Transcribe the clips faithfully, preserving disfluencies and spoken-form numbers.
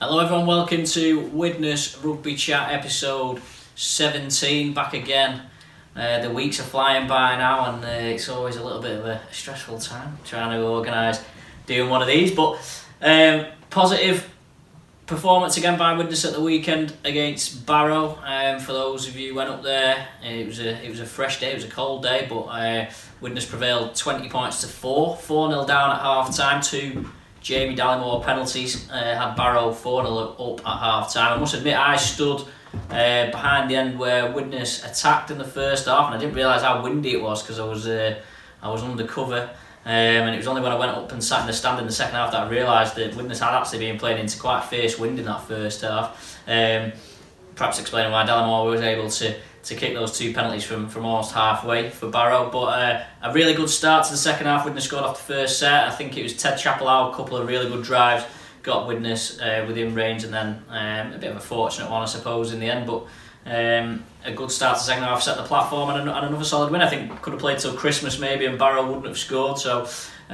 Hello everyone, welcome to Widnes Rugby Chat episode seventeen, back again. Uh, the weeks are flying by now and uh, it's always a little bit of a stressful time trying to organise doing one of these, but um, positive performance again by Widnes at the weekend against Barrow. Um, for those of you who went up there, it was a it was a fresh day, it was a cold day, but uh, Widnes prevailed twenty points to four, four nil down at half time, two Jamie Dallimore penalties, uh, had Barrow four nil up at half time. I must admit I stood uh, behind the end where Widnes attacked in the first half, and I didn't realise how windy it was because I was uh, I was under cover, um, and it was only when I went up and sat in the stand in the second half that I realised that Widnes had actually been playing into quite fierce wind in that first half. Um, perhaps explaining why Dallimore was able to to kick those two penalties from, from almost halfway for Barrow. But uh, a really good start to the second half. Widnes scored off the first set. I think it was Ted Chappell, a couple of really good drives, got Widnes uh, within range, and then um, a bit of a fortunate one, I suppose, in the end. But um, a good start to the second half, set the platform, and, and another solid win. I think could have played till Christmas maybe, and Barrow wouldn't have scored. So,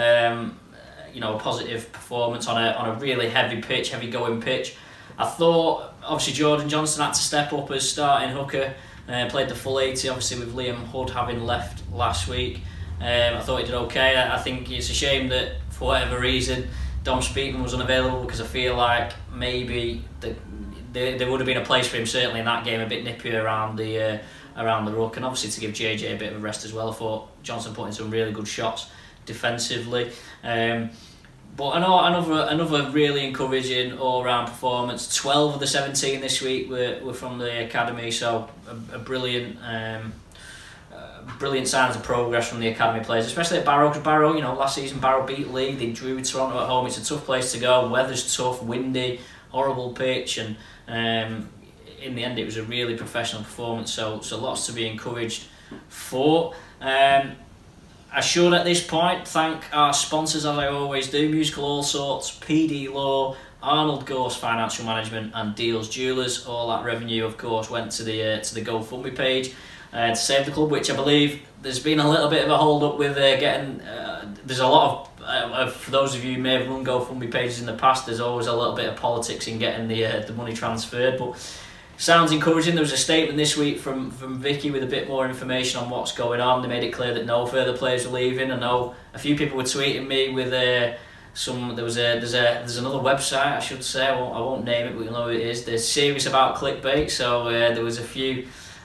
um, you know, a positive performance on a on a really heavy pitch, heavy going pitch. I thought obviously Jordan Johnson had to step up as starting hooker. Uh, played the full eighty, obviously with Liam Hood having left last week. Um, I thought he did okay. I, I think it's a shame that for whatever reason Dom Speakman was unavailable, because I feel like maybe the, the, there would have been a place for him certainly in that game, a bit nippier around the uh, around the ruck, and obviously to give J J a bit of a rest as well. I thought Johnson put in some really good shots defensively. Um, But another another really encouraging all-round performance. twelve of the seventeen this week were, were from the academy, so a, a brilliant um, uh, brilliant signs of progress from the academy players, especially at Barrow, because Barrow, you know, last season Barrow beat Lee, they drew Toronto at home. It's a tough place to go, weather's tough, windy, horrible pitch, and um, in the end it was a really professional performance, so so lots to be encouraged for. Um, I should at this point thank our sponsors, as I always do: Musical All Sorts, P D Law, Arnold Gorse Financial Management, and Deals Jewellers. All that revenue, of course, went to the uh, to the GoFundMe page uh, to save the club, which I believe there's been a little bit of a hold up with uh, getting. Uh, there's a lot of, uh, of for those of you who may have run GoFundMe pages in the past, there's always a little bit of politics in getting the uh, the money transferred, but sounds encouraging. There was a statement this week from, from Vicky with a bit more information on what's going on. They made it clear that no further players are leaving. I know a few people were tweeting me with uh, some. There was a there's a there's another website, I should say. I won't, I won't name it, but you know who it is. They're serious about clickbait. So uh, there was a few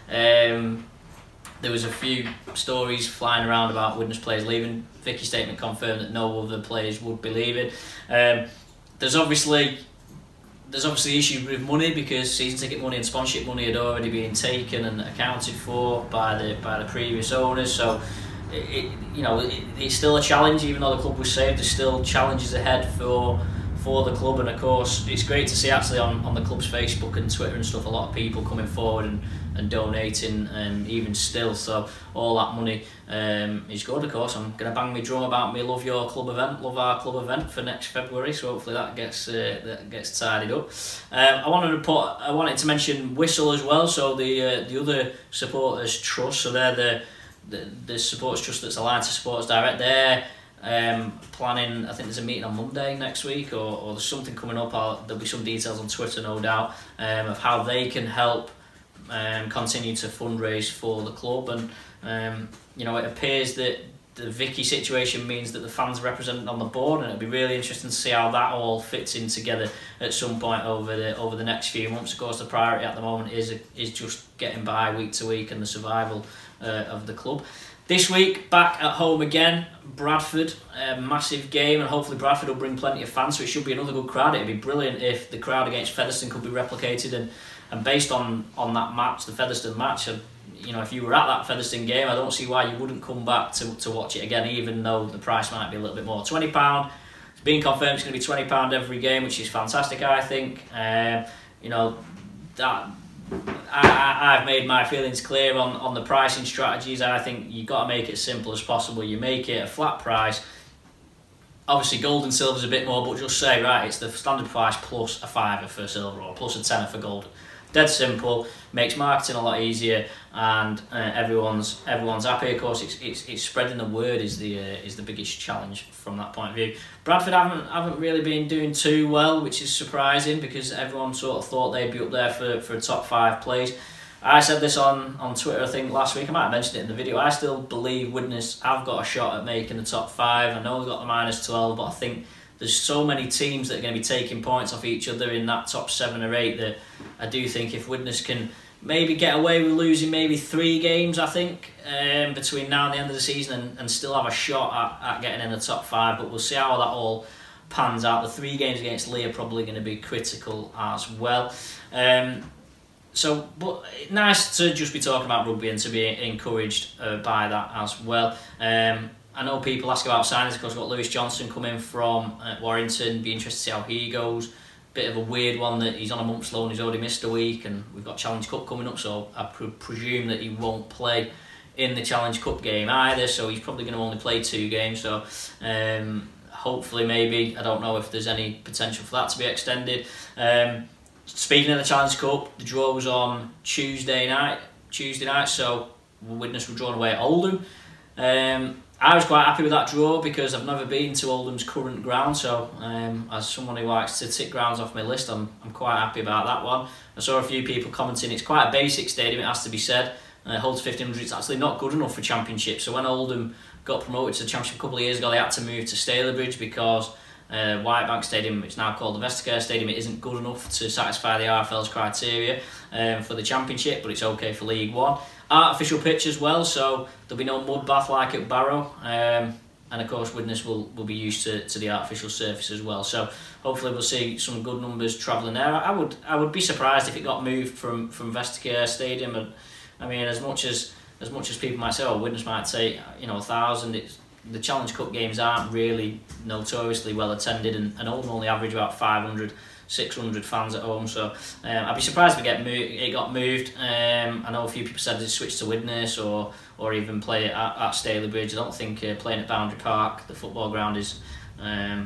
um, there was a few stories flying around about Widnes players leaving. Vicky's statement confirmed that no other players would be leaving. Um, there's obviously. There's obviously issues with money, because season ticket money and sponsorship money had already been taken and accounted for by the by the previous owners. So, it, it, you know, it, it's still a challenge. Even though the club was saved, there's still challenges ahead for for the club. And of course, it's great to see actually on, on the club's Facebook and Twitter and stuff, a lot of people coming forward and, and donating, and even still. So all that money um, is good. Of course, I'm going to bang my drum about me Love Your Club event, Love Our Club event for next February. So hopefully that gets uh, that gets tidied up. Um, I wanted to put, I wanted to mention Whistle as well. So the uh, the other supporters trust. So they're the the, the supporters trust that's aligned to Supporters Direct. They're um, planning. I think there's a meeting on Monday next week, or, or there's something coming up. I'll, there'll be some details on Twitter, no doubt, um, of how they can help Um, continue to fundraise for the club. And um, you know, it appears that the Vicky situation means that the fans are represented on the board, and it'll be really interesting to see how that all fits in together at some point over the over the next few months. Of course, the priority at the moment is is just getting by week to week and the survival uh, of the club. This week, back at home again, Bradford, a massive game, and hopefully Bradford will bring plenty of fans, so it should be another good crowd. It'd be brilliant if the crowd against Featherstone could be replicated, and And based on, on that match, the Featherstone match, you know, if you were at that Featherstone game, I don't see why you wouldn't come back to, to watch it again, even though the price might be a little bit more. twenty pounds, it's been confirmed it's going to be twenty pounds every game, which is fantastic, I think. Um, you know, that I, I, I've made my feelings clear on, on the pricing strategies. I think you've got to make it as simple as possible. You make it a flat price. Obviously, gold and silver is a bit more, but just say, right, it's the standard price plus a fiver for silver, or plus a tenner for gold. Dead simple, makes marketing a lot easier, and uh, everyone's everyone's happy. Of course, it's it's, it's spreading the word is the uh, is the biggest challenge from that point of view. Bradford haven't haven't really been doing too well, which is surprising because everyone sort of thought they'd be up there for, for a top five place. I said this on, on Twitter, I think last week. I might have mentioned it in the video. I still believe Widnes have got a shot at making the top five. I know they've got the minus twelve, but I think there's so many teams that are going to be taking points off each other in that top seven or eight that I do think if Widnes can maybe get away with losing maybe three games, I think, um, between now and the end of the season and, and still have a shot at, at getting in the top five. But we'll see how that all pans out. The three games against Leigh are probably going to be critical as well. Um, so, but nice to just be talking about rugby and to be encouraged uh, by that as well. Um, I know people ask about signings because we've got Lewis Johnson coming from uh, Warrington. Be interested to see how he goes. Bit of a weird one that he's on a month's loan, he's already missed a week, and we've got Challenge Cup coming up, so I pre- presume that he won't play in the Challenge Cup game either, so he's probably going to only play two games, so um, hopefully maybe, I don't know if there's any potential for that to be extended. Um, speaking of the Challenge Cup, the draw was on Tuesday night, Tuesday night, so Widnes were drawn away at Oldham. Um, I was quite happy with that draw because I've never been to Oldham's current ground, so um, as someone who likes to tick grounds off my list, I'm I'm quite happy about that one. I saw a few people commenting it's quite a basic stadium, it has to be said. Uh, it holds fifteen hundred, it's actually not good enough for Championship. So when Oldham got promoted to the Championship a couple of years ago, they had to move to Stalybridge because uh, Whitebank Stadium, it's now called the Vestacare Stadium, it isn't good enough to satisfy the R F L's criteria um, for the Championship, but it's okay for League One. Artificial pitch as well, so there'll be no mud bath like at Barrow, um, and of course Widnes will, will be used to, to the artificial surface as well. So hopefully we'll see some good numbers travelling there. I would I would be surprised if it got moved from from Vestacare Stadium. And I mean, as much as as much as people might say, oh, Widnes might say you know a thousand. It's the Challenge Cup games aren't really notoriously well attended, and, and Oldham only average about five hundred. six hundred fans at home, so um, I'd be surprised if it, get mo- it got moved. Um, I know a few people said they'd switch to Widnes or or even play it at, at Stalybridge. I don't think uh, playing at Boundary Park, the football ground, is um,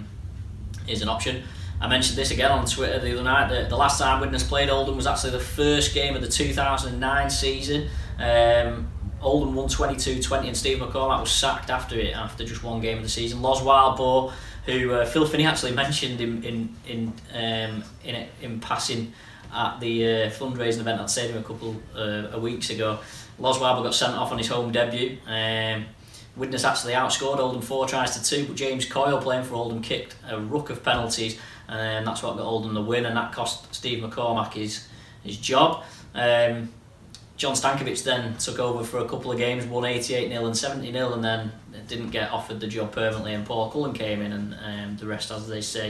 is an option. I mentioned this again on Twitter the other night, that the last time Widnes played Oldham was actually the first game of the two thousand nine season. Um, Oldham won twenty-two twenty and Steve McCormack was sacked after it, after just one game of the season. Los Wildboar, who uh, Phil Finney actually mentioned in in in um, in, in passing at the uh, fundraising event at the stadium a couple uh, of weeks ago. Los Wildboar got sent off on his home debut. Um, Widnes actually outscored Oldham four tries to two, but James Coyle, playing for Oldham, kicked a ruck of penalties, and that's what got Oldham the win, and that cost Steve McCormack his his job. Um, John Stankovic then took over for a couple of games, won eighty-eight nil and seventy nil, and then didn't get offered the job permanently, and Paul Cullen came in, and um, the rest, as they say,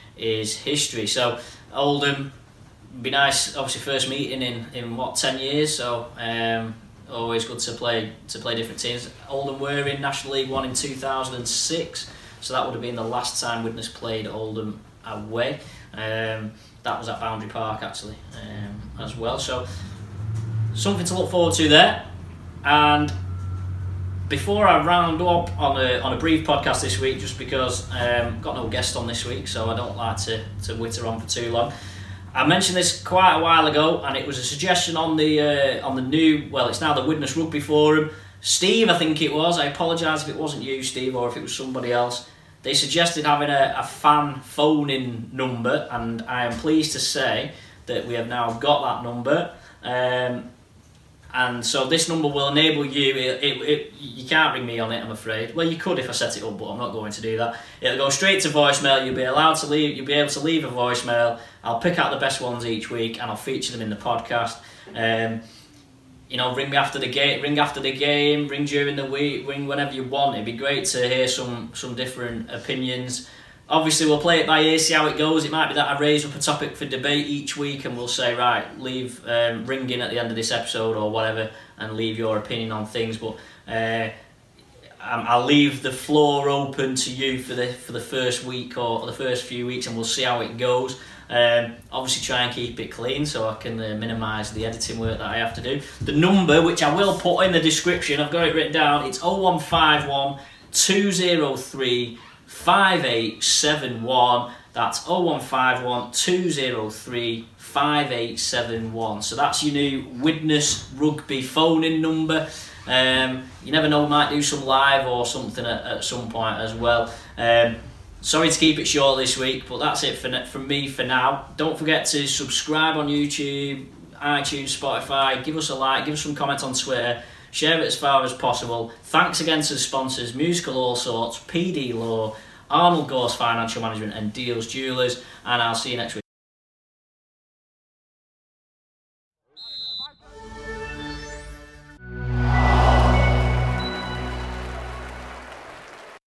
is history. So Oldham, be nice, obviously first meeting in, in what, ten years, so um, always good to play to play different teams. Oldham were in National League One in two thousand six, so that would have been the last time Widnes played Oldham away. Um, that was at Boundary Park actually, um, as well. So something to look forward to there. And before I round up on a on a brief podcast this week, just because um got no guest on this week, so I don't like to, to witter on for too long. I mentioned this quite a while ago, and it was a suggestion on the uh, on the new, well, it's now the Widnes Rugby Forum. Steve, I think it was. I apologise if it wasn't you, Steve, or if it was somebody else. They suggested having a, a fan phone-in number, and I am pleased to say that we have now got that number. Um, And so this number will enable you, it, it, it, you can't ring me on it, I'm afraid. Well, you could if I set it up, but I'm not going to do that. It'll go straight to voicemail, you'll be allowed to leave, you'll be able to leave a voicemail. I'll pick out the best ones each week and I'll feature them in the podcast. Um, you know, ring me after the game, ring after the game, ring during the week, ring whenever you want. It'd be great to hear some, some different opinions. Obviously, we'll play it by ear, see how it goes. It might be that I raise up a topic for debate each week and we'll say, right, leave, um, ring in at the end of this episode or whatever and leave your opinion on things. But uh, I'll leave the floor open to you for the for the first week or the first few weeks, and we'll see how it goes. Um, obviously, try and keep it clean so I can uh, minimise the editing work that I have to do. The number, which I will put in the description, I've got it written down, it's oh one five one, two oh three, five eight seven one. That's oh one five one, two oh three, five eight seven one. So that's your new Widnes Rugby phone-in number. Um, you never know, we might do some live or something at, at some point as well. Um, sorry to keep it short this week, but that's it for, from me for now. Don't forget to subscribe on YouTube, iTunes, Spotify. Give us a like, give us some comments on Twitter. Share it as far as possible. Thanks again to the sponsors, Musical All Sorts, P D Law, Arnold Gorse Financial Management and Deals Jewelers. And I'll see you next week.